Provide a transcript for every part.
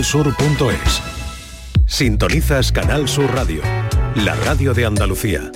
Sur.es. Sintonizas Canal Sur Radio, la radio de Andalucía.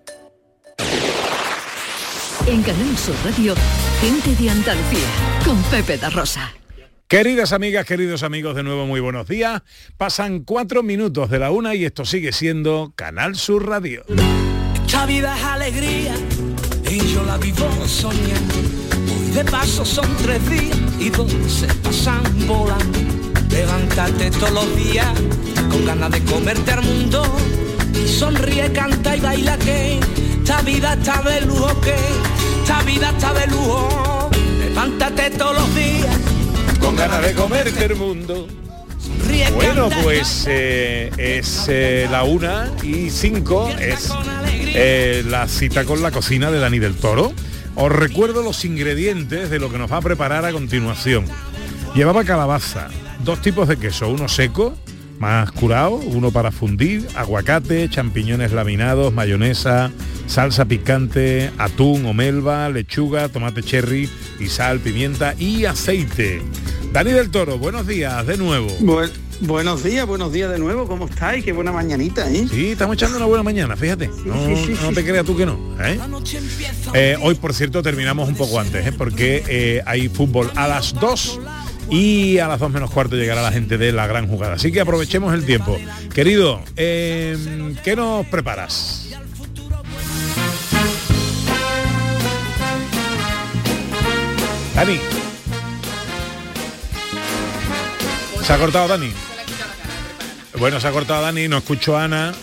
En Canal Sur Radio, gente de Andalucía, con Pepe da Rosa. Queridas amigas, queridos amigos, de nuevo muy buenos días. Pasan 4 minutos de la 1 y esto sigue siendo Canal Sur Radio. Esta vida es alegría y yo la vivo soñando. Hoy de paso son 3 días y 2 se pasan volando. Levantarte todos los días con ganas de comerte al mundo y sonríe, canta y baila que esta vida está de lujo, que esta vida está de lujo. Levántate todos los días con ganas de comerte el mundo. Sonríe, bueno, canta, pues es la 1:05, es la cita con la cocina de Dani del Toro. Os recuerdo los ingredientes de lo que nos va a preparar a continuación. Llevaba calabaza, 2 tipos de queso, uno seco, más curado, uno para fundir, aguacate, champiñones laminados, mayonesa, salsa picante, atún o melva, lechuga, tomate cherry y sal, pimienta y aceite. Dani del Toro, buenos días de nuevo. Buenos días de nuevo, ¿cómo estáis? Qué buena mañanita, ¿eh? Sí, estamos echando una buena mañana, fíjate. No te creas tú que no, ¿eh? Hoy, por cierto, terminamos un poco antes, porque hay fútbol a las 2 y a las 2 menos cuarto llegará la gente de La Gran Jugada. Así que aprovechemos el tiempo. Querido, ¿qué nos preparas? Dani. ¿Se ha cortado Dani? Bueno, se ha cortado Dani, no escucho a Ana.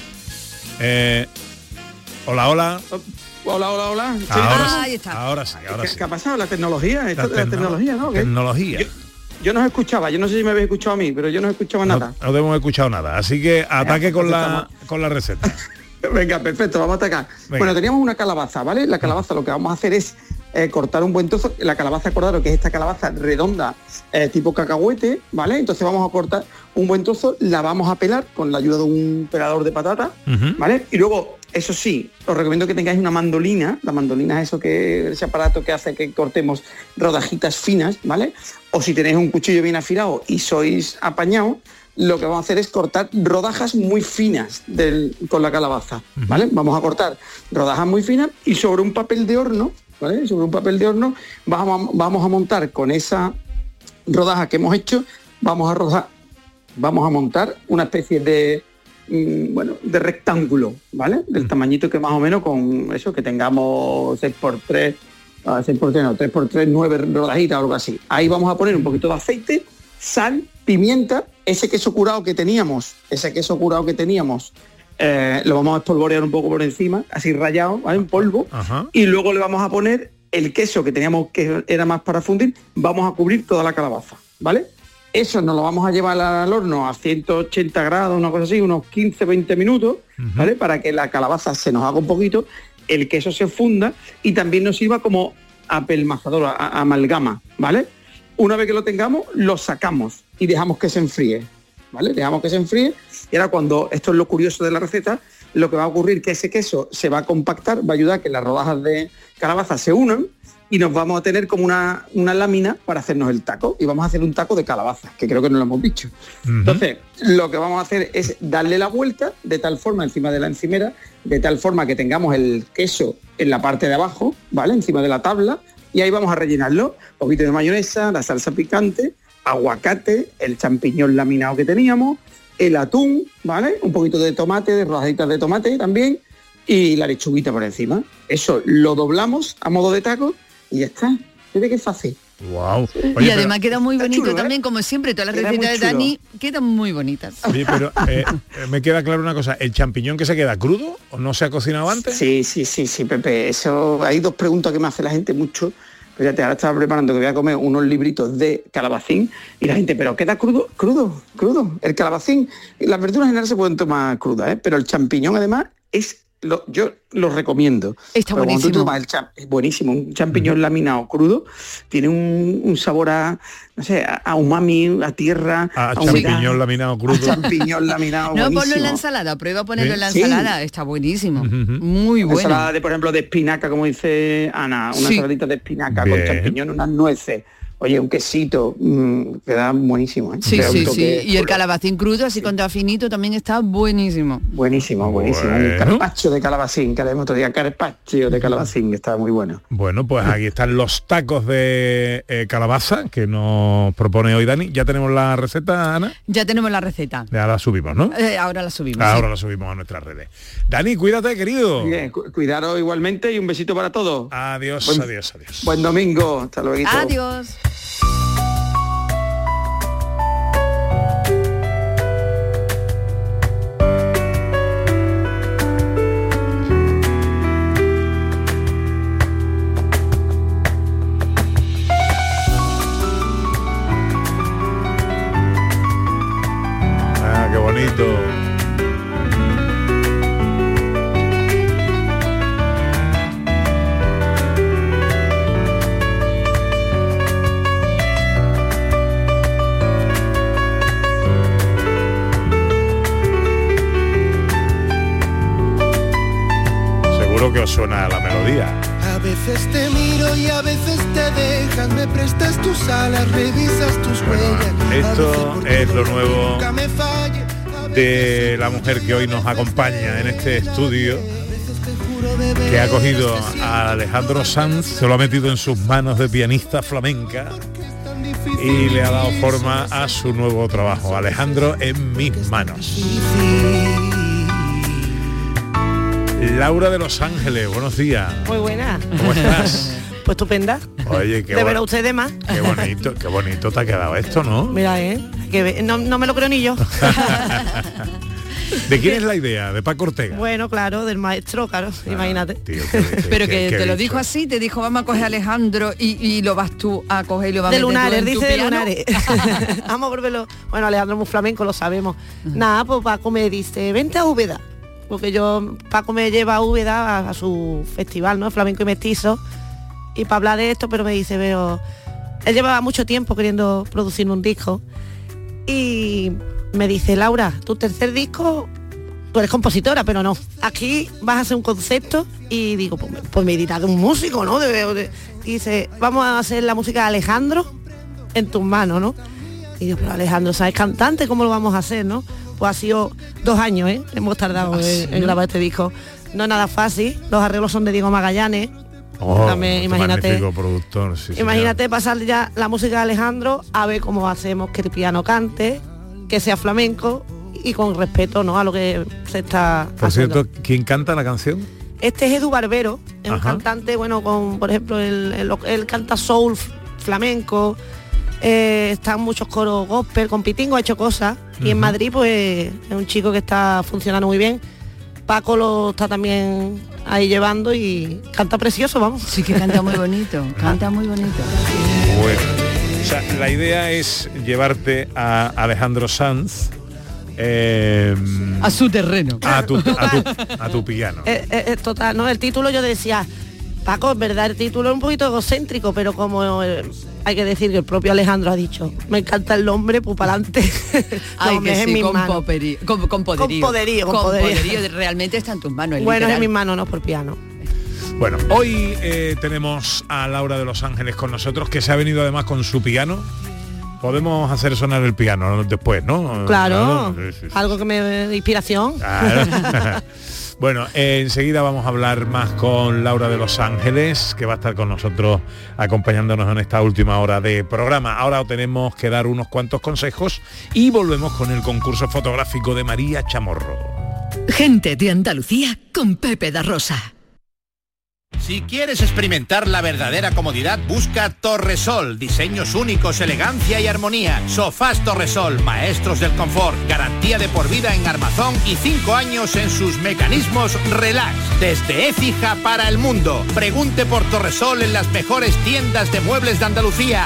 Hola. Hola. Ahí está. Ahora sí. ¿Qué ha pasado? La tecnología, la tecnología, ¿no? Tecnología. Yo no escuchaba, yo no sé si me habéis escuchado a mí, pero yo no escuchaba nada. No hemos escuchado nada, así que ataque con la receta. Venga, perfecto, vamos a atacar. Venga. Bueno, teníamos una calabaza, ¿vale? La calabaza lo que vamos a hacer es cortar un buen trozo. La calabaza, acordaros que es esta calabaza redonda, tipo cacahuete, ¿vale? Entonces vamos a cortar un buen trozo, la vamos a pelar con la ayuda de un pelador de patata, ¿vale? Y luego, eso sí, os recomiendo que tengáis una mandolina. La mandolina es ese aparato que hace que cortemos rodajitas finas, ¿vale? O si tenéis un cuchillo bien afilado y sois apañados, lo que vamos a hacer es cortar rodajas muy finas con la calabaza, ¿vale? Vamos a cortar rodajas muy finas y sobre un papel de horno, ¿vale? Sobre un papel de horno vamos a montar con esa rodaja que hemos hecho, vamos a montar una especie de rectángulo, ¿vale? Del tamañito que más o menos con eso, que tengamos 6x3, 3x3, 9 rodajitas o algo así. Ahí vamos a poner un poquito de aceite, sal, pimienta, ese queso curado que teníamos, lo vamos a espolvorear un poco por encima, así rallado, ¿vale? En polvo. Ajá. Y luego le vamos a poner el queso que teníamos, que era más para fundir, vamos a cubrir toda la calabaza, ¿vale? Eso nos lo vamos a llevar al horno a 180 grados, una cosa así, unos 15-20 minutos, ¿vale? Para que la calabaza se nos haga un poquito, el queso se funda y también nos sirva como apelmazador, amalgama, ¿vale? Una vez que lo tengamos, lo sacamos y dejamos que se enfríe, ¿vale? Dejamos que se enfríe y ahora cuando, esto es lo curioso de la receta, lo que va a ocurrir que ese queso se va a compactar, va a ayudar a que las rodajas de calabaza se unan y nos vamos a tener como una lámina para hacernos el taco y vamos a hacer un taco de calabaza, que creo que no lo hemos dicho. Entonces, lo que vamos a hacer es darle la vuelta de tal forma encima de la encimera, de tal forma que tengamos el queso en la parte de abajo, ¿vale? Encima de la tabla, y ahí vamos a rellenarlo, un poquito de mayonesa, la salsa picante, aguacate, el champiñón laminado que teníamos, el atún, ¿vale? Un poquito de tomate, de rodajitas de tomate también, y la lechuguita por encima. Eso lo doblamos a modo de taco y ya está. ¿Ve qué fácil? Wow. Oye, y además queda muy bonito chulo, también, como siempre, todas las recetas de Dani quedan muy bonitas. Sí, pero me queda claro una cosa, ¿el champiñón que se queda crudo o no se ha cocinado antes? Sí, Pepe, eso hay 2 preguntas que me hace la gente mucho. Fíjate, ahora estaba preparando que voy a comer unos libritos de calabacín y la gente, ¿pero queda crudo? Crudo. El calabacín, las verduras en general se pueden tomar crudas, pero el champiñón además yo lo recomiendo. Está buenísimo. Es buenísimo, un champiñón laminado crudo, tiene un sabor a umami, a tierra. A champiñón laminado crudo. Champiñón laminado, no, buenísimo. ponlo en la ensalada, prueba ponerlo en la ensalada, está buenísimo. Muy bueno. Ensalada por ejemplo, de espinaca, como dice Ana, una ensaladita de espinaca con champiñón, unas nueces, oye, un quesito, queda buenísimo, ¿eh? Sí, sí, sí. Y el calabacín crudo, así con todo finito, también está buenísimo. Buenísimo. Bueno. El carpaccio de calabacín, que haremos otro día, carpaccio de calabacín, que está muy bueno. Bueno, pues aquí están los tacos de calabaza que nos propone hoy Dani. ¿Ya tenemos la receta, Ana? Ya tenemos la receta. Ya la subimos, ¿no? Ahora la subimos. Ahora la subimos a nuestras redes. Dani, cuídate, querido. Bien, cuidaros igualmente y un besito para todos. Adiós. Buen domingo, hasta luego. Adiós. Qué bonito. Seguro que os suena la melodía. A veces te miro y a veces te dejas, me prestas tus alas, revisas tus huellas. Esto es lo nuevo de la mujer que hoy nos acompaña en este estudio, que ha cogido a Alejandro Sanz, se lo ha metido en sus manos de pianista flamenca y le ha dado forma a su nuevo trabajo. Alejandro en mis manos. Laura de Los Ángeles, buenos días. Muy buena. ¿Cómo estás? Pues estupenda. Oye, de ver a ustedes más. Qué bonito te ha quedado esto, ¿no? Mira, no me lo creo ni yo. ¿De quién es la idea? ¿De Paco Ortega? Bueno, claro, del maestro, claro, imagínate. Tío, pero que te lo dijo así, te dijo vamos a coger a Alejandro y lo vas tú a coger y lo vas a de meter Lunares, tú en tu dice de piano. Lunares. Vamos a volverlo. Bueno, Alejandro es muy flamenco, lo sabemos. Nada, pues Paco me dice, vente a Úbeda. Porque Paco me lleva a Úbeda a su festival, ¿no? Flamenco y mestizo. Y para hablar de esto, pero me dice, él llevaba mucho tiempo queriendo producir un disco. Y me dice, Laura, tu tercer disco, tú eres compositora, pero no. Aquí vas a hacer un concepto y digo, pues me dirá de un músico, ¿no? Y dice, vamos a hacer la música de Alejandro en tus manos, ¿no? Y digo, pero Alejandro, ¿sabes cantante? ¿Cómo lo vamos a hacer, no? Pues ha sido 2 años, hemos tardado en grabar este disco. No es nada fácil, los arreglos son de Diego Magallanes. También, imagínate, productor, sí, imagínate pasar ya la música de Alejandro a ver cómo hacemos que el piano cante, que sea flamenco y con respeto, ¿no?, a lo que se está Por haciendo. cierto, ¿quién canta la canción? Este es Edu Barbero, es un cantante, bueno, por ejemplo, él canta soul, flamenco, están muchos coros gospel, con Pitingo ha hecho cosas, y en Madrid pues es un chico que está funcionando muy bien. Paco lo está también ahí llevando y canta precioso, vamos. Sí, que canta muy bonito, canta muy bonito. Bueno, o sea, la idea es llevarte a Alejandro Sanz a su terreno, a tu piano. Total, ¿no? El título yo decía, Paco, es verdad, el título es un poquito egocéntrico, pero como hay que decir que el propio Alejandro ha dicho, me encanta el nombre, pues para adelante. Ay, que sí, con poderío, realmente está en tus manos. Bueno, es en mis manos, no por piano. Bueno, hoy tenemos a Laura de Los Ángeles con nosotros, que se ha venido además con su piano. Podemos hacer sonar el piano después, ¿no? Claro, sí. Algo que me dé inspiración. Claro. Bueno, enseguida vamos a hablar más con Laura de Los Ángeles, que va a estar con nosotros acompañándonos en esta última hora de programa. Ahora tenemos que dar unos cuantos consejos y volvemos con el concurso fotográfico de María Chamorro. Gente de Andalucía con Pepe da Rosa. Si quieres experimentar la verdadera comodidad, busca Torresol. Diseños únicos, elegancia y armonía. Sofás Torresol, maestros del confort. Garantía de por vida en armazón y 5 años en sus mecanismos relax. Desde Écija para el mundo. Pregunte por Torresol en las mejores tiendas de muebles de Andalucía.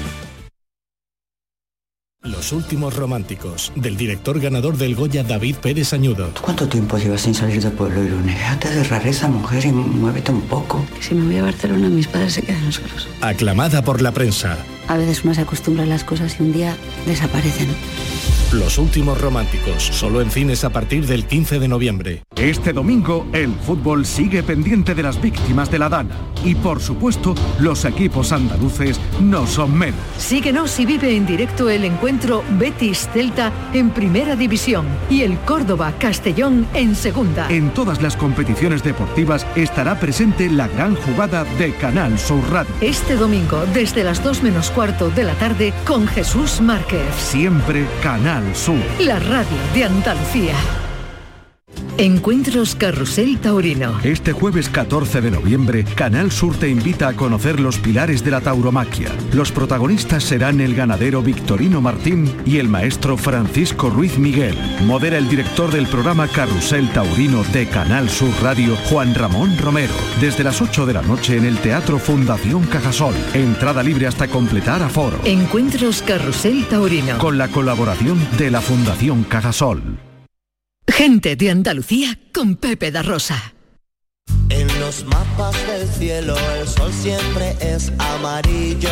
Los últimos románticos, del director ganador del Goya David Pérez Añudo. ¿Cuánto tiempo llevas sin salir del pueblo, Irune? Déjate de rareza, mujer, y muévete un poco. Si me voy a Barcelona, mis padres se quedan solos. Aclamada por la prensa. A veces uno se acostumbra a las cosas y un día desaparecen. Los últimos románticos, solo en cines a partir del 15 de noviembre. Este domingo, el fútbol sigue pendiente de las víctimas de la Dana. Y por supuesto, los equipos andaluces no son menos. Síguenos y vive en directo el encuentro Betis-Celta en Primera División y el Córdoba-Castellón en Segunda. En todas las competiciones deportivas estará presente la gran jugada de Canal Sur Radio. Este domingo, desde las 2 menos cuarto de la tarde, con Jesús Márquez. Siempre Canal Sur. La radio de Andalucía. Encuentros Carrusel Taurino. Este jueves 14 de noviembre, Canal Sur te invita a conocer los pilares de la tauromaquia. Los protagonistas serán el ganadero Victorino Martín y el maestro Francisco Ruiz Miguel. Modera el director del programa Carrusel Taurino de Canal Sur Radio, Juan Ramón Romero. Desde las 8 de la noche en el Teatro Fundación Cajasol. Entrada libre hasta completar aforo. Encuentros Carrusel Taurino. Con la colaboración de la Fundación Cajasol. Gente de Andalucía con Pepe da Rosa. En los mapas del cielo el sol siempre es amarillo.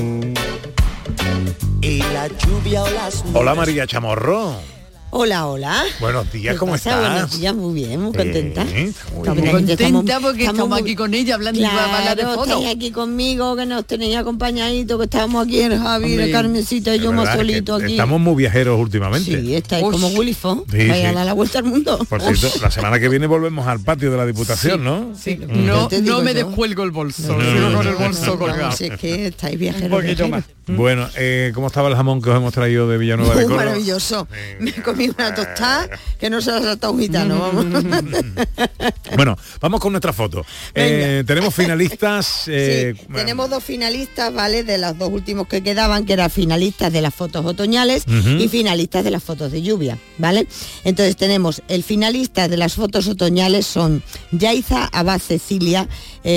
Y la lluvia o las nubes... Hola María Chamorro. Hola, hola. Buenos días, ¿cómo estás? Buenos días, muy bien, muy contenta. Estamos muy contenta porque estamos aquí con ella hablando de fotos. Estáis aquí conmigo, que nos tenéis acompañadaditos, que estábamos aquí el Javi, el Carmencita y yo más solito aquí. Estamos muy viajeros últimamente. Sí, estáis como Willy Fox, vaya a dar la vuelta al mundo. Por cierto, la semana que viene volvemos al patio de la Diputación, ¿no? Sí, no me descuelgo el bolso, sigo con el bolso colgado. Si es que estáis viajeros. Un poquito más. Bueno, ¿cómo estaba el jamón que os hemos traído de Villanueva de Córdoba? Maravilloso. Me comí una tostada que no se la ha saltado un gitano, vamos. Bueno, vamos con nuestra foto. Tenemos finalistas. Tenemos 2 finalistas, ¿vale? De los 2 últimos que quedaban, que eran finalistas de las fotos otoñales y finalistas de las fotos de lluvia, ¿vale? Entonces tenemos el finalista de las fotos otoñales son Yaiza Abad Cecilia,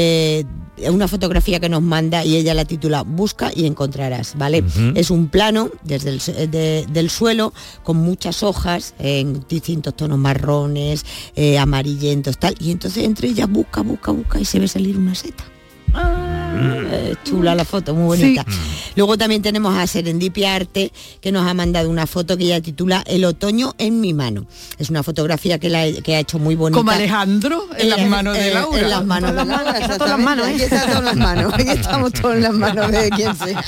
una fotografía que nos manda y ella la titula Busca y encontrarás, ¿vale? Es un plano desde del suelo con muchas hojas en distintos tonos marrones, amarillentos, tal, y entonces entre ellas busca y se ve salir una seta. Chula la foto, muy bonita. Sí. Luego también tenemos a Serendipia Arte, que nos ha mandado una foto que ella titula El otoño en mi mano. Es una fotografía que ha hecho muy bonita. Como Alejandro, en las manos de Laura. En las manos de Laura, aquí están todas las manos, aquí estamos todos en las manos de quien sea.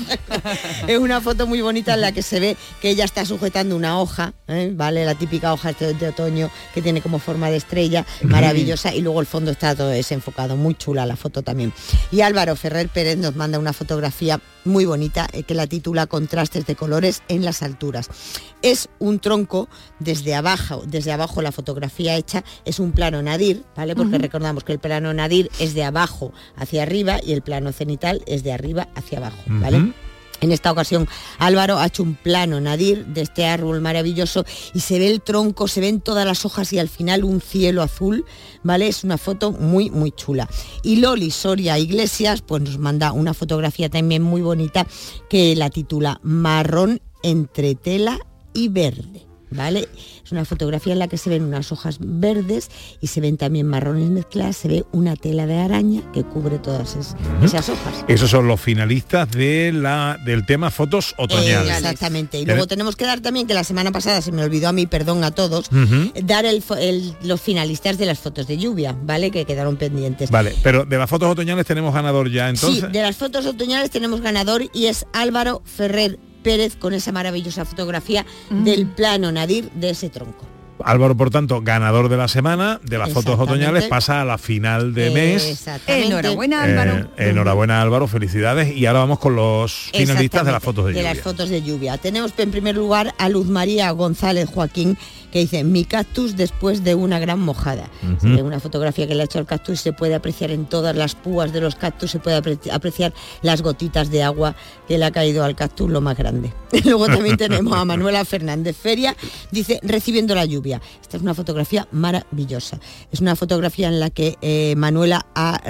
Es una foto muy bonita en la que se ve que ella está sujetando una hoja, ¿vale? La típica hoja de otoño que tiene como forma de estrella, maravillosa, y luego el fondo está todo desenfocado, muy chula la foto también. Y Álvaro Ferrer Pérez nos manda una fotografía muy bonita que la titula Contrastes de colores en las alturas. Es un tronco desde abajo la fotografía hecha es un plano nadir, ¿vale? Porque recordamos que el plano nadir es de abajo hacia arriba y el plano cenital es de arriba hacia abajo, ¿vale? En esta ocasión Álvaro ha hecho un plano nadir de este árbol maravilloso y se ve el tronco, se ven todas las hojas y al final un cielo azul, ¿vale? Es una foto muy, muy chula. Y Loli Soria Iglesias pues nos manda una fotografía también muy bonita que la titula Marrón entre tela y verde, ¿vale? Es una fotografía en la que se ven unas hojas verdes y se ven también marrones mezcladas, se ve una tela de araña que cubre todas esas hojas. Esos son los finalistas del tema fotos otoñales. Exactamente. Y luego tenemos que dar también, que la semana pasada se me olvidó a mí, perdón a todos, dar los finalistas de las fotos de lluvia, ¿vale? Que quedaron pendientes. Vale, pero de las fotos otoñales tenemos ganador ya, entonces. Sí, de las fotos otoñales tenemos ganador y es Álvaro Ferrer Pérez con esa maravillosa fotografía del plano nadir de ese tronco. Álvaro, por tanto, ganador de la semana, de las fotos otoñales, pasa a la final de mes. Enhorabuena, Álvaro. Enhorabuena, Álvaro, felicidades. Y ahora vamos con los finalistas de las fotos de lluvia. De las fotos de lluvia. Tenemos en primer lugar a Luz María González Joaquín, que dice, mi cactus después de una gran mojada. Se ve una fotografía que le ha hecho el cactus, se puede apreciar en todas las púas de los cactus, se puede apreciar las gotitas de agua que le ha caído al cactus, lo más grande. Luego también tenemos a Manuela Fernández Feria, dice, recibiendo la lluvia. Esta es una fotografía maravillosa. Es una fotografía en la que Manuela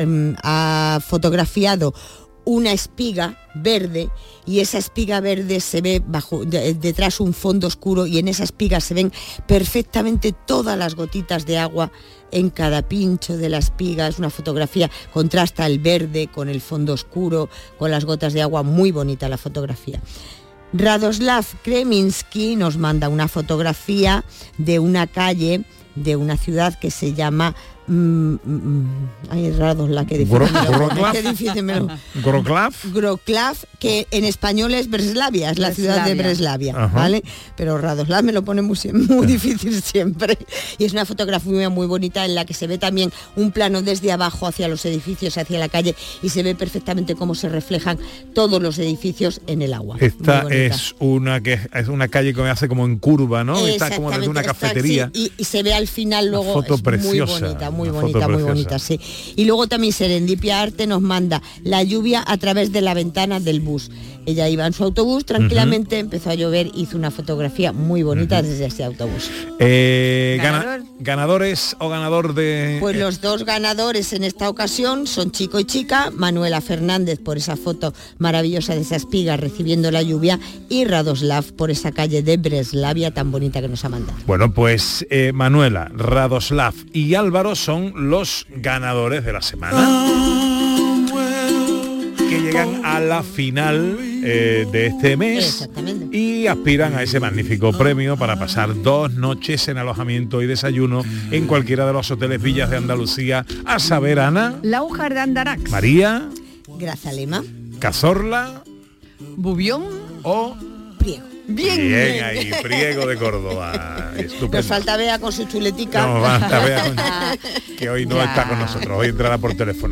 ha fotografiado una espiga verde y esa espiga verde se ve detrás un fondo oscuro y en esa espiga se ven perfectamente todas las gotitas de agua en cada pincho de la espiga. Es una fotografía, contrasta el verde con el fondo oscuro, con las gotas de agua, muy bonita la fotografía. Radoslav Kreminsky nos manda una fotografía de una calle de una ciudad que se llama Radoslav, qué difícil me lo... Wrocław, que en español es Breslavia, es la ciudad de Breslavia, ¿vale? Pero Radoslav me lo pone muy difícil siempre. Y es una fotografía muy bonita en la que se ve también un plano desde abajo hacia los edificios, hacia la calle, y se ve perfectamente cómo se reflejan todos los edificios en el agua. Esta es una calle que me hace como en curva, ¿no? Está como desde una cafetería. Sí, y se ve al final luego, foto es preciosa. muy bonita, sí. Y luego también Serendipia Arte nos manda la lluvia a través de la ventana del bus. Ella iba en su autobús tranquilamente, empezó a llover, hizo una fotografía muy bonita desde ese autobús. ¿Ganadores o ganador de...? Pues los dos ganadores en esta ocasión son chico y chica, Manuela Fernández por esa foto maravillosa de esa espiga recibiendo la lluvia, y Radoslav por esa calle de Breslavia tan bonita que nos ha mandado. Bueno, pues Manuela, Radoslav y Álvaro son los ganadores de la semana, que llegan a la final de este mes y aspiran a ese magnífico premio para pasar 2 noches en alojamiento y desayuno en cualquiera de los hoteles Villas de Andalucía, a saber, Ana, Laujar de Andarax, María, Grazalema, Cazorla, Bubión o Priego. Bien ahí, Priego de Córdoba. Estupendo. Nos falta Bea con su chuletica. No, falta Bea que hoy no está con nosotros, hoy entrará por teléfono.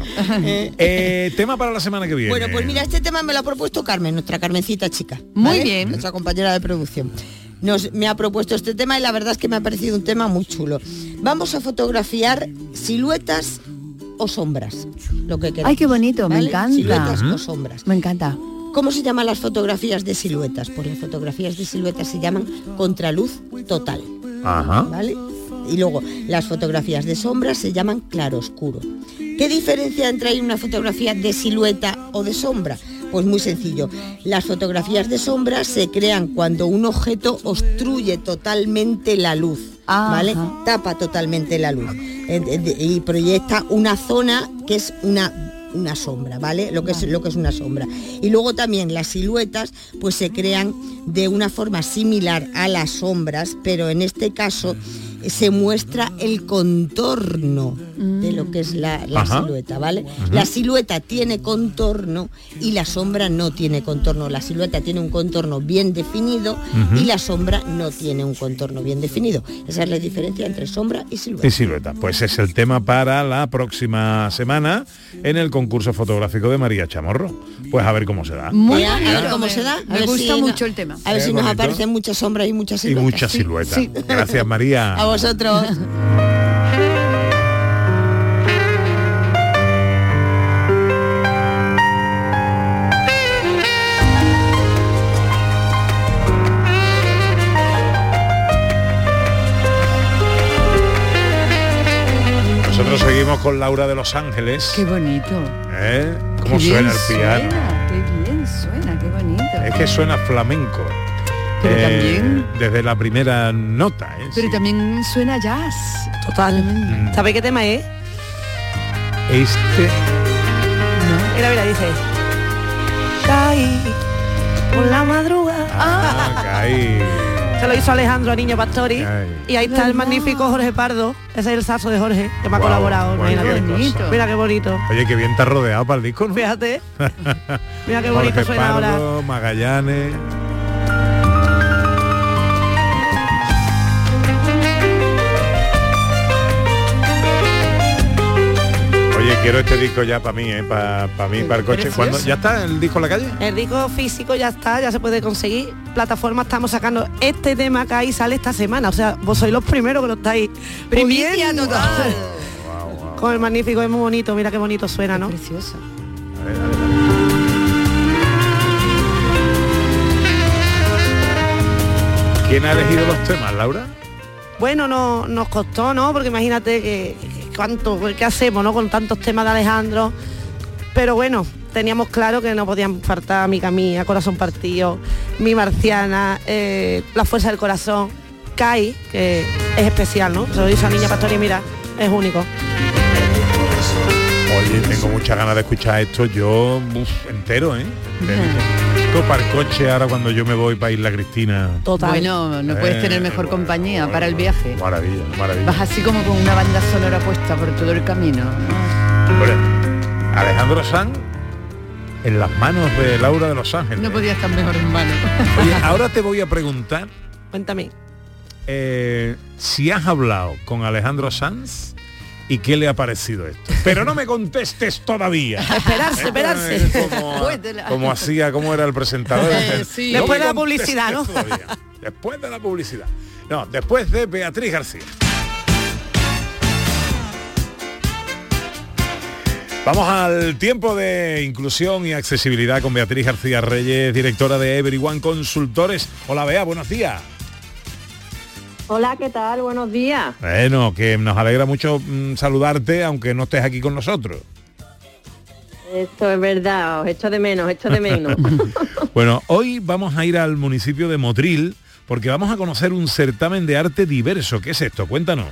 Tema para la semana que viene. Bueno, pues mira, este tema me lo ha propuesto Carmen, nuestra Carmencita chica. Muy bien. Nuestra compañera de producción. Me ha propuesto este tema y la verdad es que me ha parecido un tema muy chulo. Vamos a fotografiar siluetas o sombras, lo que queramos. Ay, qué bonito, ¿vale? Me encanta. Siluetas o sombras. Me encanta. ¿Cómo se llaman las fotografías de siluetas? Pues las fotografías de siluetas se llaman contraluz total. ¿Vale? Y luego las fotografías de sombras se llaman claroscuro. ¿Qué diferencia entre una fotografía de silueta o de sombra? Pues muy sencillo. Las fotografías de sombra se crean cuando un objeto obstruye totalmente la luz, ¿vale? Tapa totalmente la luz y proyecta una zona que es una sombra, ¿vale? Lo que es una sombra. Y luego también las siluetas pues se crean de una forma similar a las sombras, pero en este caso se muestra el contorno de lo que es la silueta, ¿vale? La silueta tiene contorno y la sombra no tiene contorno. La silueta tiene un contorno bien definido y la sombra no tiene un contorno bien definido. Esa es la diferencia entre sombra y silueta. Pues es el tema para la próxima semana en el concurso fotográfico de María Chamorro. Pues a ver cómo se da. A ver cómo se da. Me gusta mucho el tema. A ver si nos aparecen muchas sombras y muchas siluetas. Y muchas siluetas. Gracias, María. A vosotros. Nosotros seguimos con Laura de Los Ángeles. Qué bonito. ¿Cómo suena el piano? Qué bien suena, qué bonito. Es que suena flamenco. Pero también desde la primera nota. Pero también suena jazz. Total. ¿Sabéis qué tema es? No. Mira, dice. Caí por la madrugada. Caí. Se lo hizo Alejandro a Niño Pastori. Y ahí está el magnífico Jorge Pardo. Ese es el saxo de Jorge, que me ha colaborado. Imagínate. Mira qué bonito. Oye, qué bien te has rodeado para el disco, ¿no? Fíjate. Mira qué bonito Jorge suena Pardo, ahora. Magallanes. Quiero este disco ya para mí, para mí, para el coche. ¿Cuándo? ¿Ya está el disco en la calle? El disco físico ya está, ya se puede conseguir. Plataforma estamos sacando este tema que ahí sale esta semana. O sea, vos sois los primeros que lo estáis. Primicia total. Wow. Con el magnífico, es muy bonito, mira qué bonito suena, ¿no? Precioso. ¿Quién ha elegido los temas, Laura? Bueno, no nos costó, ¿no? Porque imagínate qué hacemos, ¿no? Con tantos temas de Alejandro. Pero bueno, teníamos claro que no podían faltar Amiga Mía, Corazón Partido, Mi Marciana, La Fuerza del Corazón, Kai, que es especial, ¿no? Se lo dice a Niña Pastori, mira, es único. Oye, tengo muchas ganas de escuchar esto yo entero, ¿eh? Esto para el coche ahora cuando yo me voy para Isla Cristina. Total. Bueno, no puedes tener mejor compañía para el viaje. Maravilla, maravilla. Vas así como con una banda sonora puesta por todo el camino. Hombre, Alejandro Sanz en las manos de Laura de Los Ángeles. No podía estar mejor en manos. Oye, ahora te voy a preguntar. Cuéntame. Si has hablado con Alejandro Sanz y qué le ha parecido esto. Pero no me contestes todavía. Esperarse. Como hacía, como era el presentador. Sí. Después de la publicidad, ¿no? Después de la publicidad. No, después de Beatriz García. Vamos al tiempo de inclusión y accesibilidad con Beatriz García Reyes, directora de Everyone Consultores. Hola Bea, buenos días. Hola, ¿qué tal? Buenos días. Bueno, que nos alegra mucho saludarte, aunque no estés aquí con nosotros. Esto es verdad, os echo de menos. Bueno, hoy vamos a ir al municipio de Motril, porque vamos a conocer un certamen de arte diverso. ¿Qué es esto? Cuéntanos.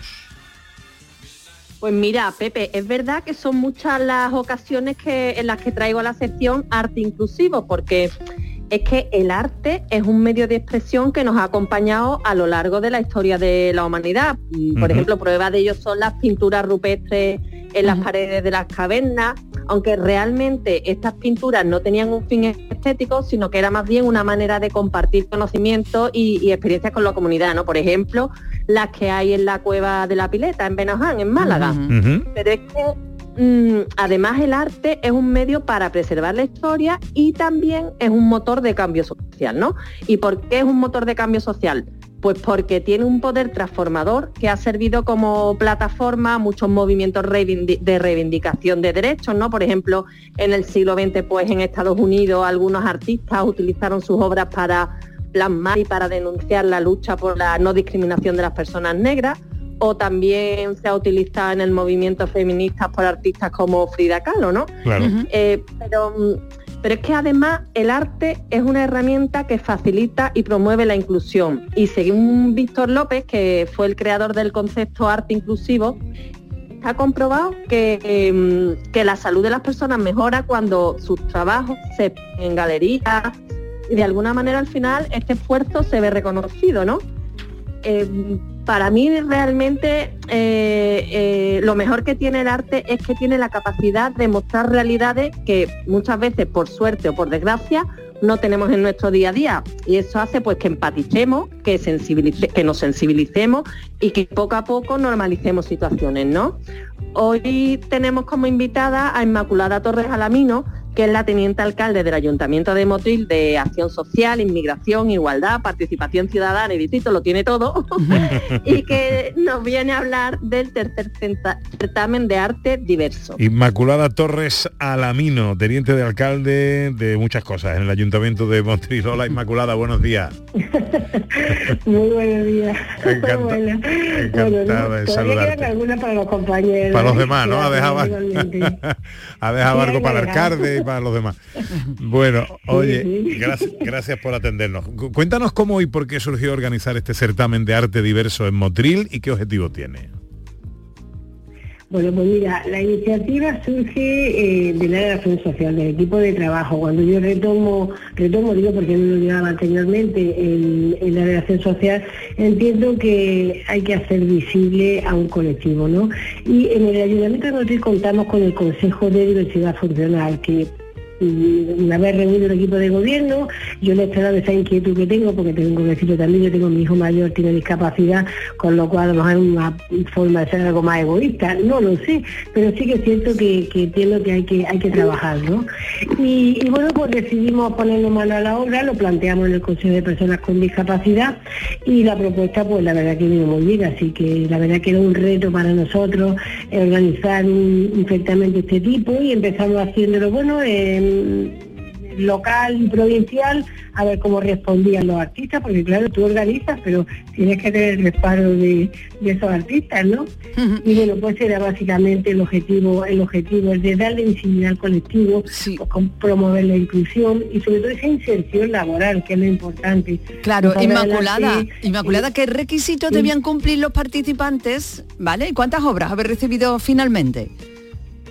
Pues mira, Pepe, es verdad que son muchas las ocasiones en las que traigo a la sección arte inclusivo, porque es que el arte es un medio de expresión que nos ha acompañado a lo largo de la historia de la humanidad. Por ejemplo, prueba de ello son las pinturas rupestres en las paredes de las cavernas, aunque realmente estas pinturas no tenían un fin estético, sino que era más bien una manera de compartir conocimiento y experiencias con la comunidad, ¿no? Por ejemplo, las que hay en la Cueva de la Pileta, en Benoján, en Málaga. Pero es que además el arte es un medio para preservar la historia y también es un motor de cambio social, ¿no? ¿Y por qué es un motor de cambio social? Pues porque tiene un poder transformador que ha servido como plataforma a muchos movimientos de reivindicación de derechos, ¿no? Por ejemplo, en el siglo XX, pues en Estados Unidos, algunos artistas utilizaron sus obras para plasmar y para denunciar la lucha por la no discriminación de las personas negras, o también se ha utilizado en el movimiento feminista por artistas como Frida Kahlo, ¿no? Claro. Pero es que además el arte es una herramienta que facilita y promueve la inclusión. Y según Víctor López, que fue el creador del concepto arte inclusivo, está comprobado que la salud de las personas mejora cuando sus trabajos se ven en galerías y de alguna manera al final este esfuerzo se ve reconocido, ¿no? Para mí realmente lo mejor que tiene el arte es que tiene la capacidad de mostrar realidades que muchas veces, por suerte o por desgracia, no tenemos en nuestro día a día. Y eso hace pues que empaticemos, que nos sensibilicemos y que poco a poco normalicemos situaciones, ¿no? Hoy tenemos como invitada a Inmaculada Torres Alamino, que es la teniente alcalde del Ayuntamiento de Motril de Acción Social, Inmigración, Igualdad, Participación Ciudadana y Distrito, lo tiene todo, y que nos viene a hablar del tercer certamen de arte diverso. Inmaculada Torres Alamino, teniente de alcalde de muchas cosas en el Ayuntamiento de Motril. Hola Inmaculada, buenos días. Muy buenos días. Encantada de saludarte. Quedan algunas para los compañeros. Para los demás, ¿no? Ha dejado algo para el alcalde y para los demás. Bueno, oye, gracias por atendernos. Cuéntanos cómo y por qué surgió organizar este certamen de arte diverso en Motril y qué objetivo tiene. Bueno, pues mira, la iniciativa surge del área de acción social, del equipo de trabajo. Cuando yo retomo digo porque no lo llevaba anteriormente, el área de acción social, entiendo que hay que hacer visible a un colectivo, ¿no? Y en el Ayuntamiento de Motril contamos con el Consejo de Diversidad Funcional, que una vez reunido el equipo de gobierno, yo le he expresado esa inquietud que tengo, porque tengo un decirlo también, yo tengo mi hijo mayor, tiene discapacidad, con lo cual a lo mejor es una forma de ser algo más egoísta, no lo sé, pero sí que es cierto que entiendo que hay que trabajar, ¿no? Y bueno, pues decidimos ponernos mano a la obra, lo planteamos en el Consejo de Personas con Discapacidad y la propuesta, pues la verdad que vino muy bien, así que la verdad que era un reto para nosotros organizar un certamen de este tipo y empezamos haciéndolo, bueno, local y provincial, a ver cómo respondían los artistas, porque claro, tú organizas, pero tienes que tener el respaldo de esos artistas, ¿no? Y bueno, pues era básicamente el objetivo es de darle visibilidad al colectivo, pues, promover la inclusión y sobre todo esa inserción laboral, que es lo importante. Claro, Inmaculada, ¿qué requisitos debían cumplir los participantes? ¿Vale? ¿Y cuántas obras haber recibido finalmente?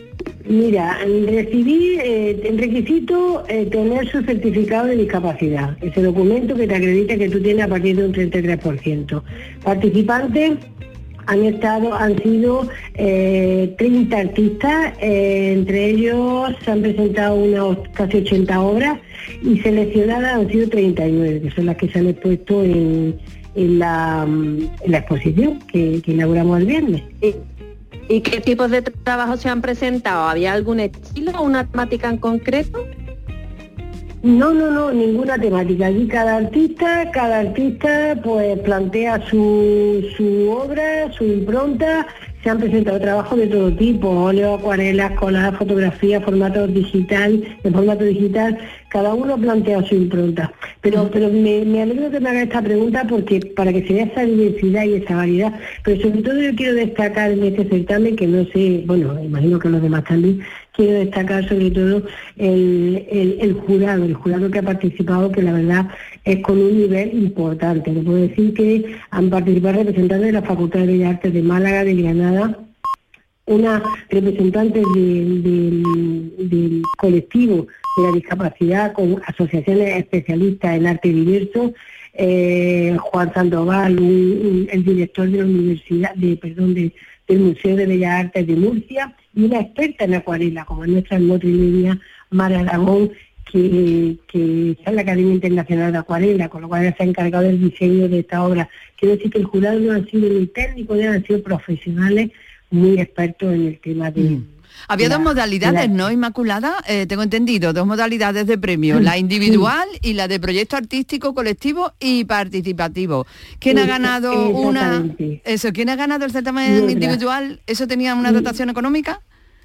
Mira, recibir el requisito tener su certificado de discapacidad, ese documento que te acredita que tú tienes a partir de un 33%. Participantes han sido 30 artistas, entre ellos se han presentado unas casi 80 obras y seleccionadas han sido 39, que son las que se han expuesto en la exposición que inauguramos el viernes. ¿Y qué tipos de trabajos se han presentado? ¿Había algún estilo o una temática en concreto? No, ninguna temática. Aquí cada artista pues plantea su obra, su impronta. Se han presentado trabajos de todo tipo, óleo, acuarelas, colas, fotografía, en formato digital, cada uno plantea su impronta. Pero me alegro que me haga esta pregunta porque para que se vea esa diversidad y esa variedad, pero sobre todo yo quiero destacar en este certamen, que no sé, bueno, imagino que los demás también, quiero destacar sobre todo el jurado que ha participado, que la verdad es con un nivel importante. Le puedo decir que han participado representantes de la Facultad de Bellas Artes de Málaga, de Granada, una representante del colectivo de la discapacidad con asociaciones especialistas en arte diverso, Juan Sandoval, el director de la universidad, del Museo de Bellas Artes de Murcia, y una experta en acuarela, como es nuestra motrilería Mar Aragón, que está en la Academia Internacional de Acuarela, con lo cual se ha encargado del diseño de esta obra. Quiero decir que el jurado no han sido ni técnicos, ni han sido profesionales muy expertos en el tema de... Había dos modalidades, ¿no, Inmaculada? Tengo entendido, dos modalidades de premio, la individual y la de proyecto artístico, colectivo y participativo. ¿Quién ha ganado ¿Quién ha ganado el certamen individual? ¿Eso tenía una dotación económica?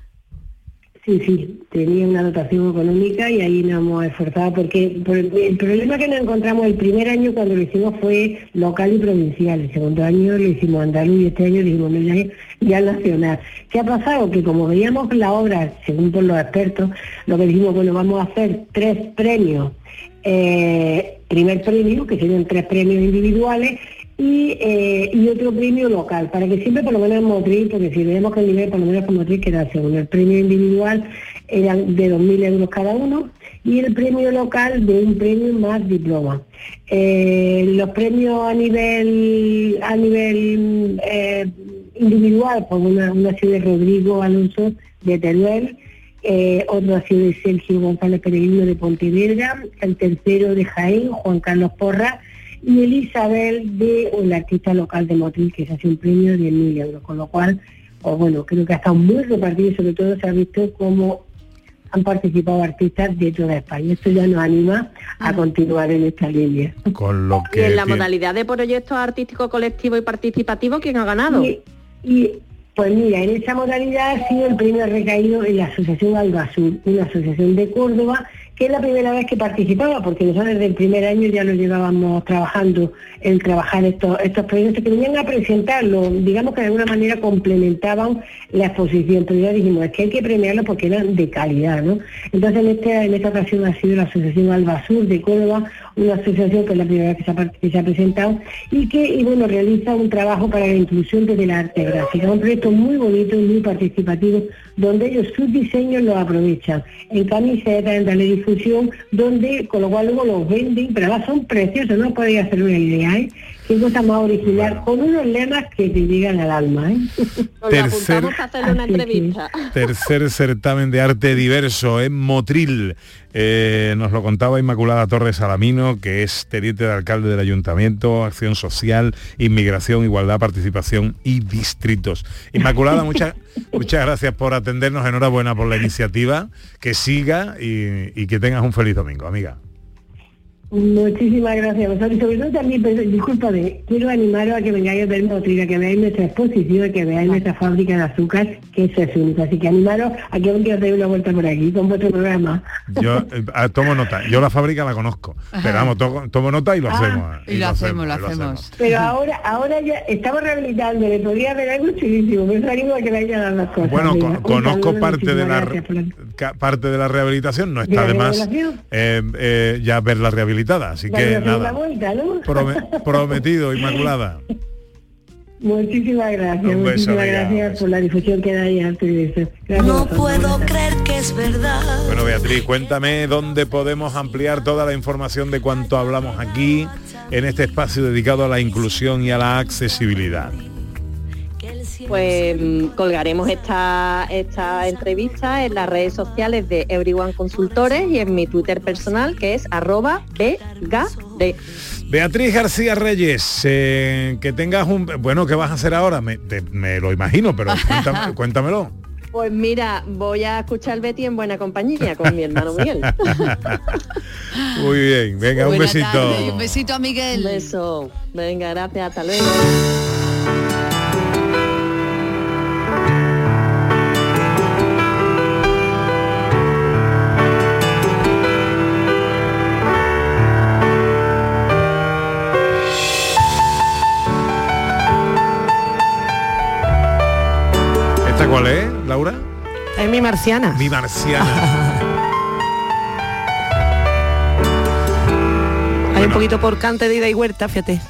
Sí, tenía una dotación económica y ahí nos hemos esforzado porque el problema que nos encontramos el primer año cuando lo hicimos fue local y provincial, el segundo año lo hicimos andaluz y este año lo hicimos ya nacional. ¿Qué ha pasado? Que como veíamos la obra, según por los expertos, lo que dijimos, bueno, vamos a hacer 3 premios, primer premio, que serían 3 premios individuales, y otro premio local, para que siempre por lo menos en motriz, porque si vemos que el nivel por lo menos con motriz queda según el premio individual eran de 2.000 euros cada uno y el premio local de un premio más diploma. Los premios a nivel individual, pues una ha sido de Rodrigo Alonso de Teruel, otro ha sido de Sergio González Peregrino de Pontevedra, el tercero de Jaén, Juan Carlos Porra, y el Isabel de un artista local de Motril, que se hace un premio de 1.000 euros, con lo cual, pues bueno, creo que ha estado muy repartido y sobre todo se ha visto cómo han participado artistas de toda España. Esto ya nos anima a continuar en esta línea. Con lo que y en la modalidad de proyectos artísticos colectivo y participativo, ¿quién ha ganado? Pues mira, en esa modalidad ha sido el premio recaído en la Asociación Albasur, una asociación de Córdoba, que es la primera vez que participaba, porque nosotros desde el primer año ya lo llevábamos trabajando, el trabajar estos proyectos que venían a presentarlo, digamos que de alguna manera complementaban la exposición, pero ya dijimos, es que hay que premiarlos porque eran de calidad, ¿no? Entonces en esta ocasión ha sido la Asociación Albasur de Córdoba, una asociación que es la primera vez que se ha presentado y bueno, realiza un trabajo para la inclusión desde la arte gráfica, un proyecto muy bonito y muy participativo, donde ellos sus diseños los aprovechan en camisetas, en darle difusión, donde con lo cual luego los venden, pero además son preciosos, no podéis hacer una idea, ¿eh? Qué cosa más original, con unos lemas que te llegan al alma, ¿eh? Tercer certamen de arte diverso en Motril. Nos lo contaba Inmaculada Torres Salamino, que es teniente de alcalde del Ayuntamiento, Acción Social, Inmigración, Igualdad, Participación y Distritos. Inmaculada, muchas gracias por atendernos, enhorabuena por la iniciativa, que siga y que tengas un feliz domingo, amiga. Muchísimas gracias. Y sobre todo también, discúlpame, quiero animaros a que vengáis a ver Motril, a que veáis nuestra exposición, a que veáis nuestra fábrica de azúcar, que eso es único. Así que animaros a que un día os deis una vuelta por aquí con vuestro programa. Yo tomo nota, yo la fábrica la conozco, pero vamos, tomo nota y lo hacemos. Lo hacemos. Pero ahora ya estamos rehabilitando, le podría haber algo chulísimo, pero os animo a que vayáis a dar las cosas. Bueno, conozco parte de la rehabilitación, no está de más ya ver la rehabilitación. Así que nada, vuelta, ¿no? prometido, Inmaculada. Muchísimas gracias, Un beso, muchísimas amiga. gracias por la difusión que dais al periodista. No puedo creer que es verdad. Bueno, Beatriz, cuéntame dónde podemos ampliar toda la información de cuanto hablamos aquí en este espacio dedicado a la inclusión y a la accesibilidad. Pues colgaremos esta entrevista en las redes sociales de Everyone Consultores y en mi Twitter personal, que es @bgade. Beatriz García Reyes, que tengas un... Bueno, ¿qué vas a hacer ahora? Me lo imagino, pero cuéntamelo. Pues mira, voy a escuchar Betty en buena compañía con mi hermano Miguel. Muy bien, venga, un Buena besito. tarde y un besito a Miguel. Un beso. Venga, gracias, hasta luego. ¿Esta cuál es, Laura? Es mi marciana. Mi marciana. Hay un poquito por cante de ida y huerta, fíjate.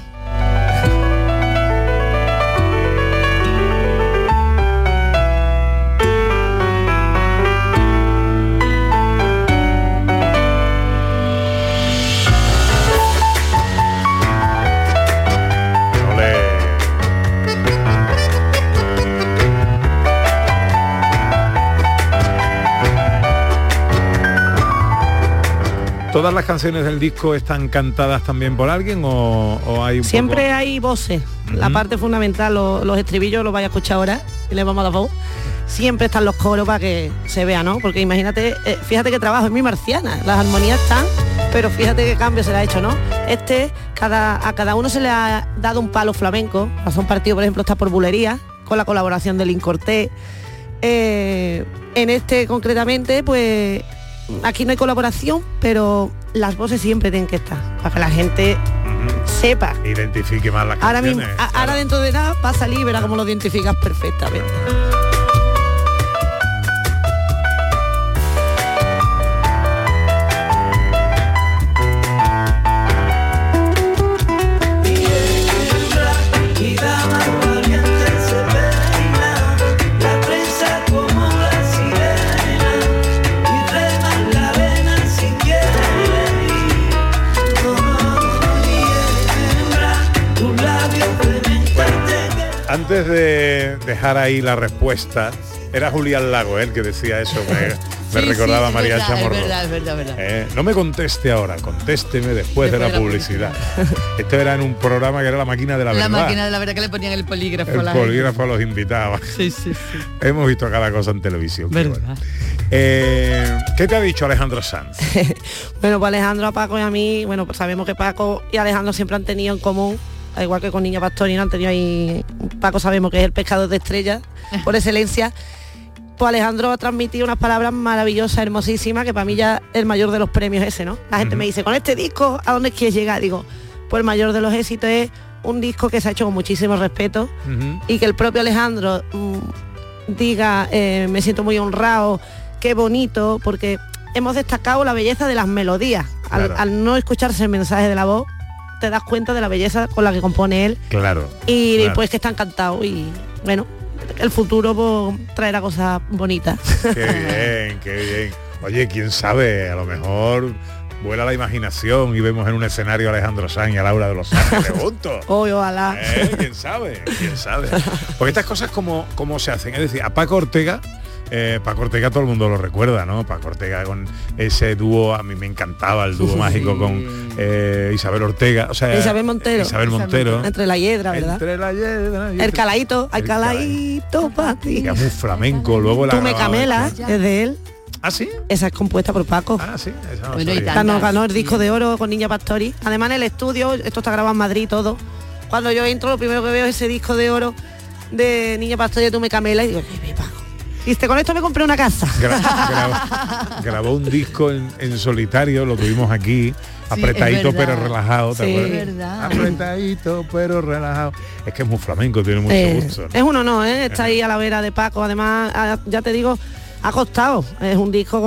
¿Todas las canciones del disco están cantadas también por alguien o hay un Siempre poco? hay voces. La parte fundamental, los estribillos los vais a escuchar ahora y le vamos a la voz. Siempre están los coros para que se vea, ¿no? Porque imagínate, fíjate que trabajo en mi marciana. Las armonías están, pero fíjate qué cambio se le ha hecho, ¿no? A cada uno se le ha dado un palo flamenco. Razón Partido, por ejemplo, está por bulería, con la colaboración de Lin Cortés. En este concretamente, pues aquí no hay colaboración, pero las voces siempre tienen que estar, para que la gente sepa. Identifique más las Ahora canciones. mismo, ahora dentro de nada va a salir y verá cómo lo identificas perfectamente. Y dama valiente se peina, la prensa como la sirena, y rema la arena si quiere ir. Tus labios Antes de dejar ahí la respuesta, era Julián Lago, el que decía eso, me recordaba a María Chamorro. Es verdad. No me conteste ahora, contésteme después de la publicidad. Esto era en un programa que era La Máquina de la Verdad. La máquina de la verdad, que le ponían el polígrafo. El polígrafo a los invitados. Sí. Hemos visto cada cosa en televisión. Verdad. ¿Qué te ha dicho Alejandro Sanz? Bueno, pues Alejandro, a Paco y a mí, bueno, pues sabemos que Paco y Alejandro siempre han tenido en común, al igual que con Niña Pastorina han tenido ahí, Paco sabemos que es el pescador de estrellas por excelencia. Pues Alejandro ha transmitido unas palabras maravillosas, hermosísimas, que para mí ya el mayor de los premios ese, ¿no? La gente me dice, con este disco, ¿a dónde quieres llegar? Digo, pues el mayor de los éxitos es un disco que se ha hecho con muchísimo respeto y que el propio Alejandro diga, me siento muy honrado, qué bonito, porque hemos destacado la belleza de las melodías. Claro. Al no escucharse el mensaje de la voz, te das cuenta de la belleza con la que compone él. Claro. Y claro. pues que están cantados y bueno, el futuro pues, traerá cosas bonitas. Qué bien. Oye, quién sabe, a lo mejor vuela la imaginación y vemos en un escenario a Alejandro Sanz y a Laura de los Ángeles juntos. Ojalá. ¿Quién sabe? Porque estas cosas como se hacen, es decir, a Paco Ortega todo el mundo lo recuerda, ¿no? Paco Ortega con ese dúo, a mí me encantaba el dúo mágico con Isabel Ortega, o sea, Isabel Montero. Entre la hiedra, ¿verdad? Entre la hiedra. El calaíto para ti. Que es muy flamenco, luego la Tú me camelas, es de él. ¿Ah, sí? Esa es compuesta por Paco. Ah, sí. Esa no Bueno, sabía. Nos ganó el disco de oro con Niña Pastori. Además en el estudio, esto está grabado en Madrid todo. Cuando yo entro, lo primero que veo es ese disco de oro de Niña Pastori, Tú me camelas, y digo, Paco. Y con esto me compré una casa. Grabó un disco en solitario, lo tuvimos aquí, apretadito pero relajado, ¿te acuerdas? Verdad. Apretadito pero relajado. Es que es muy flamenco, tiene mucho gusto, ¿no? Es un honor, está ahí a la vera de Paco. Además, ya te digo, ha costado. Es un disco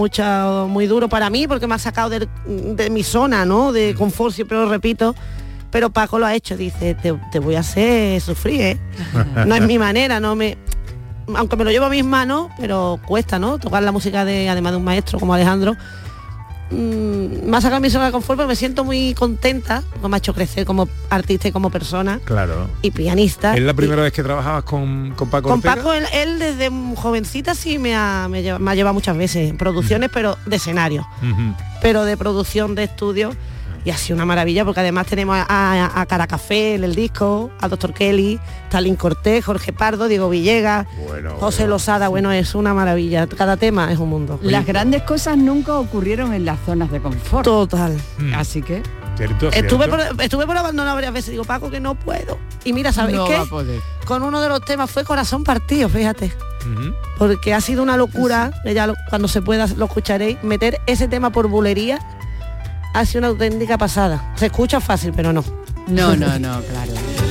muy duro para mí, porque me ha sacado de mi zona, ¿no? De confort, siempre lo repito. pero Paco lo ha hecho, dice, te voy a hacer sufrir, ¿eh? No es mi manera, aunque me lo llevo a mis manos, pero cuesta, ¿no? Tocar la música además de un maestro como Alejandro. Me ha sacado mi zona de confort, pero me siento muy contenta, porque me ha hecho crecer como artista y como persona. Claro. Y pianista. ¿Es la primera vez que trabajabas con Paco Con Ortega? Paco, él desde jovencita sí me ha llevado muchas veces en producciones, pero de escenario. Pero de producción de estudio. Y ha sido una maravilla, porque además tenemos a Caracafé en el disco, a Dr. Kelly, Stalin Cortés, Jorge Pardo, Diego Villegas, José Losada. Bueno, es una maravilla. Cada tema es un mundo. Las grandes cosas nunca ocurrieron en las zonas de confort. Total. Así que... ¿Cierto? Estuve por abandonar varias veces. Digo, Paco, que no puedo. Y mira, ¿sabéis qué? Con uno de los temas fue Corazón Partido, fíjate. Porque ha sido una locura, cuando se pueda lo escucharéis, meter ese tema por bulería. Ha sido una auténtica pasada. Se escucha fácil, pero no. No, claro.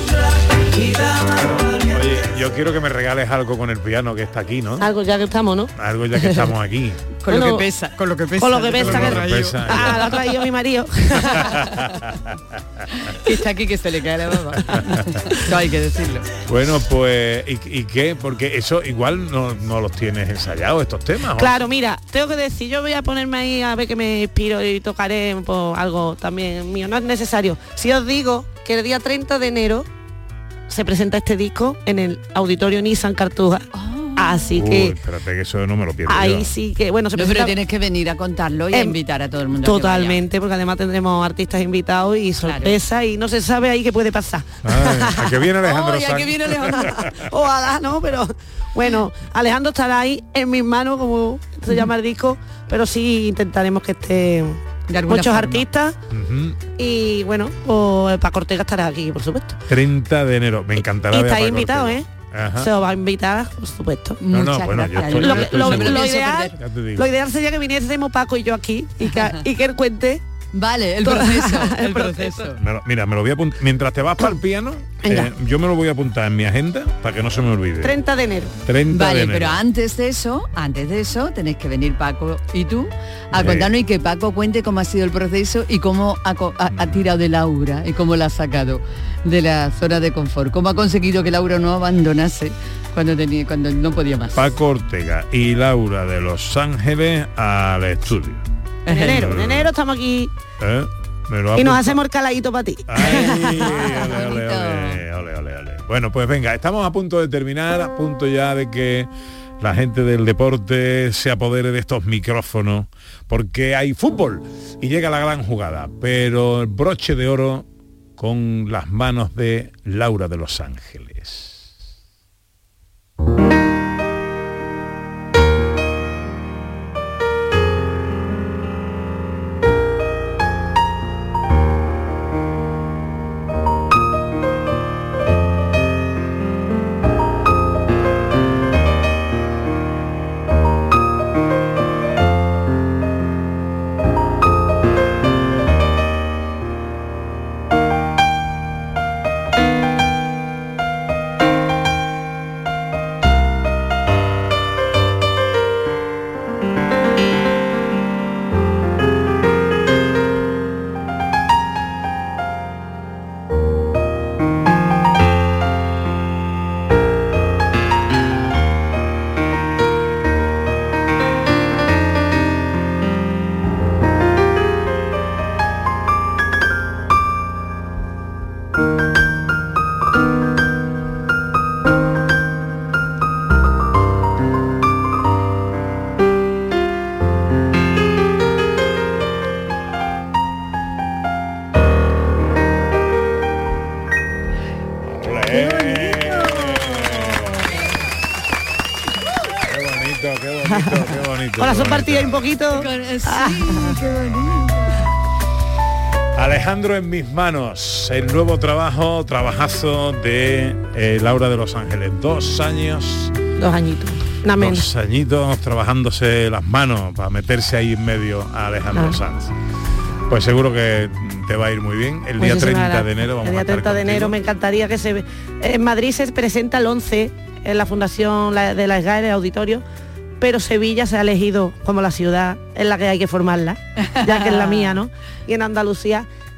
Oye, yo quiero que me regales algo con el piano que está aquí, ¿no? Algo ya que estamos, ¿no? Algo ya que estamos aquí. Con lo que pesa. Con lo que pesa. Lo ha traído mi marido. Que está aquí, que se le cae la baba. No hay que decirlo. Bueno, pues, ¿y qué? Porque eso igual no los tienes ensayados, estos temas, ¿o? Claro, mira, tengo que decir, yo voy a ponerme ahí a ver que me inspiro y tocaré algo también mío. No es necesario. Si os digo que el día 30 de enero se presenta este disco en el Auditorio Nissan Cartuja. Así que... espérate, que eso no me lo pierdo. Ahí yo. Sí que, bueno, se presenta... Pero tienes que venir a contarlo y a invitar a todo el mundo. Totalmente, porque además tendremos artistas invitados y sorpresa, claro. Y no se sabe ahí qué puede pasar. ¿A qué viene Alejandro Sanz? ¿A qué viene Alejandro? Ojalá, no, pero bueno, Alejandro estará ahí en mis manos, como se llama el disco, pero sí intentaremos que esté... muchos forma. Artistas y bueno, pues Paco Ortega estará aquí, por supuesto. 30 de enero, me encantará. Y estáis invitados, ¿eh? Ajá. Se os va a invitar, por supuesto. Bueno, lo ideal sería que viniésemos Paco y yo aquí y que él cuente. Vale, el proceso. el proceso. Mira, me lo voy a apuntar. Mientras te vas para el piano, yo me lo voy a apuntar en mi agenda para que no se me olvide. 30 de enero. 30 vale, de enero. Pero antes de eso, tenéis que venir Paco y tú a contarnos y que Paco cuente cómo ha sido el proceso y cómo ha tirado de Laura y cómo la ha sacado de la zona de confort. Cómo ha conseguido que Laura no abandonase cuando no podía más. Paco Ortega y Laura de Los Ángeles al estudio. En enero estamos aquí y nos hacemos el caladito para ti. Ole. Bueno, pues venga, estamos a punto de terminar, a punto ya de que la gente del deporte se apodere de estos micrófonos, porque hay fútbol y llega la gran jugada, pero el broche de oro con las manos de Laura de Los Ángeles. Qué bonito. Corazón partido un poquito. Sí, qué bonito. Alejandro en mis manos, el nuevo trabajazo de Laura de Los Ángeles. 2 años. 2 añitos. 2 añitos trabajándose las manos para meterse ahí en medio a Alejandro Sanz. Pues seguro que te va a ir muy bien. El día 30 de enero vamos a estar. El día 30 de enero me encantaría que en Madrid se presenta el 11 en la Fundación de la SGAE, el auditorio, pero Sevilla se ha elegido como la ciudad en la que hay que formarla, ya que es la mía, ¿no? Y en Andalucía.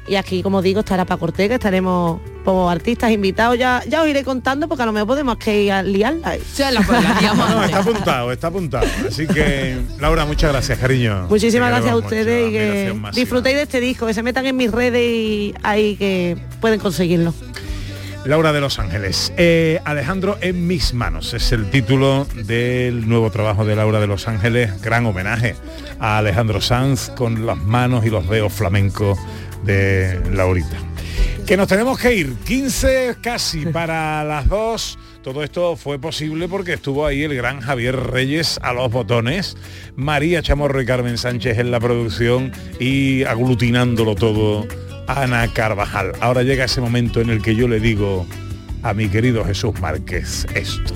Y aquí, como digo, estará Paco Ortega, estaremos como artistas invitados. Ya os iré contando porque a lo mejor podemos que ir a liarla. No, está apuntado. Así que, Laura, muchas gracias, cariño. Muchísimas gracias a ustedes y que disfrutéis de este disco, que se metan en mis redes y ahí que pueden conseguirlo. Laura de Los Ángeles. Alejandro en mis manos es el título del nuevo trabajo de Laura de Los Ángeles. Gran homenaje a Alejandro Sanz con las manos y los dedos flamencos de Laurita. Que nos tenemos que ir, 15 casi para las 2. Todo esto fue posible porque estuvo ahí el gran Javier Reyes a los botones, María Chamorro y Carmen Sánchez en la producción y aglutinándolo todo, Ana Carvajal. Ahora llega ese momento en el que yo le digo a mi querido Jesús Márquez esto.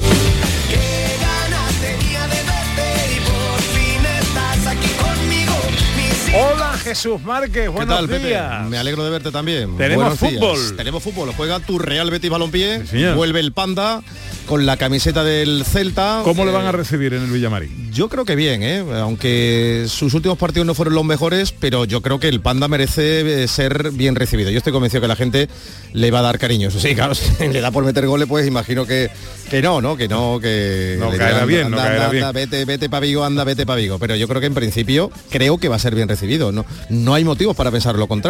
Hola Jesús Márquez, buenos días. Pepe? Me alegro de verte también. Tenemos fútbol. Tenemos fútbol. Juega tu Real Betis Balompié. Sí, vuelve el Panda con la camiseta del Celta. ¿Cómo le van a recibir en el Villamarín? Yo creo que bien, aunque sus últimos partidos no fueron los mejores, pero yo creo que el Panda merece ser bien recibido. Yo estoy convencido que la gente le va a dar cariño. Eso sí, claro, si le da por meter goles, pues imagino que no caerá bien. Vete pa' Vigo, vete pa' Vigo. Pero yo creo que en principio creo que va a ser bien recibido. No hay motivos para pensar lo contrario.